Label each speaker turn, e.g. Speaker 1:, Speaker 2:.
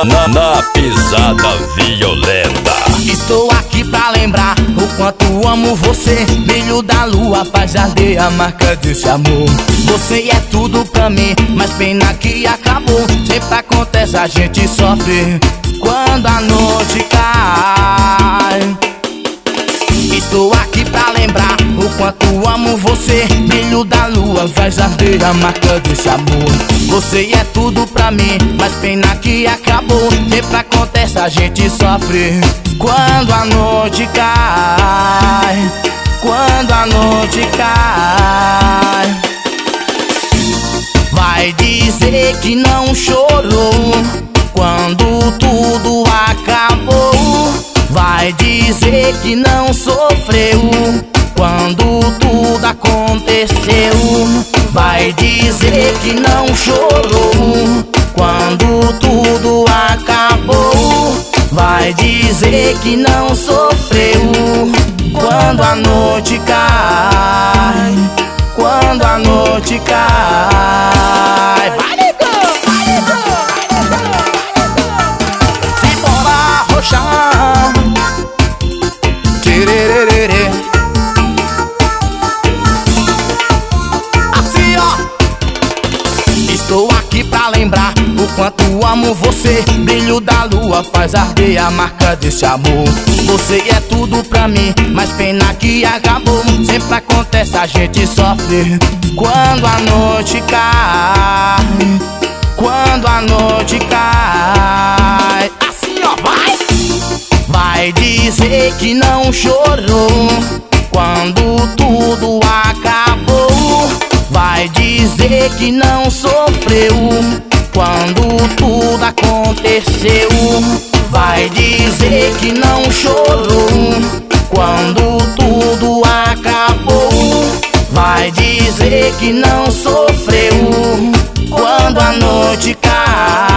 Speaker 1: Na pisada violenta.
Speaker 2: Estou aqui pra lembrar o quanto amo você. Brilho da lua faz arder a marca desse amor. Você é tudo pra mim, mas pena que acabou. Sempre acontece, a gente sofre quando a noite cai. Estou aqui pra lembrar o quanto amo você. Brilho da lua faz arder a marca desse amor. Você é tudo pra mim, mas pena que acabou. Sempre acontece, a gente sofre quando a noite cai. Quando a noite cai. Vai dizer que não chorou quando tudo acabou. Vai dizer que não sofreu quando tudo aconteceu. Vai dizer que não chorou quando tudo acabou. Vai dizer que não sofreu quando a noite cai. Quando a noite cai. Vai, negão, vai, negão. Simbora roxar. Tirererê. Assim, ó. Estou aqui pra lembrar o quanto amo você. Brilho da lua faz arder a marca desse amor. Você é tudo pra mim, mas pena que acabou. Sempre acontece, a gente sofre quando a noite cai. Quando a noite cai. Assim, ó, vai. Vai dizer que não chorou quando tudo acabou. Vai dizer que não sofreu quando tudo aconteceu. Vai dizer que não chorou quando tudo acabou. Vai dizer que não sofreu quando a noite cai.